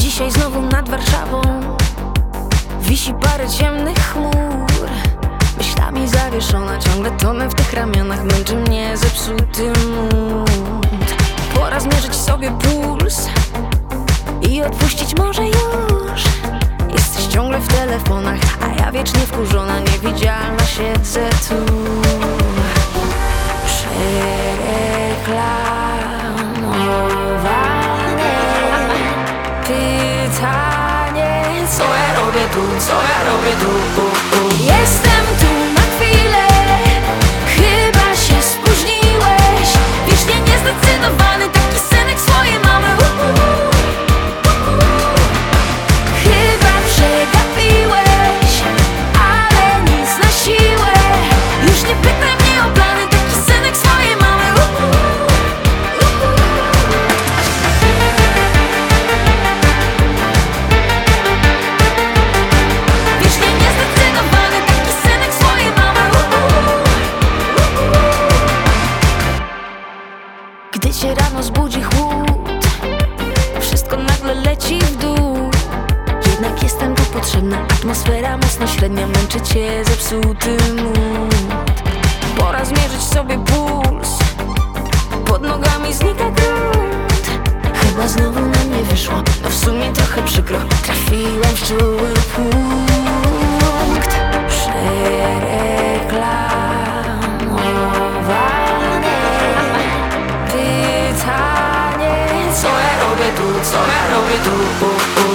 Dzisiaj znowu nad Warszawą wisi parę ciemnych chmur. Myślami zawieszona, ciągle tonę w tych ramionach. Męczy mnie zepsuty mód. Pora zmierzyć sobie puls i odpuścić może już. Jesteś ciągle w telefonach, a ja wiecznie wkurzona, niewidzialna siedzę tu. Przereklamowane pytanie, co ja robię tu, co ja robię tu. Jestem tu na chwilę, chyba się spóźniłeś. Wiecznie niezdecydowany, taki synek swojej mamy. Chyba przegapiłeś, ale nic na siłę. Już nie pytaj mnie o plany, taki synek swojej mamy. Wiecznie niezdecydowany, taki synek swojej mamy. Gdy cię rano zbudzi chłód, wszystko nagle leci w dół. Jednak jestem tu potrzebna, atmosfera mocno średnia, męczy cię zepsuty mód. Pora zmierzyć sobie puls, pod nogami znika grunt. Chyba znowu na mnie wyszło, no w sumie trochę przykro. Trafiłem w czuły punkt. Przereklamowane pytanie, co ja robię tu, co ja robię tu.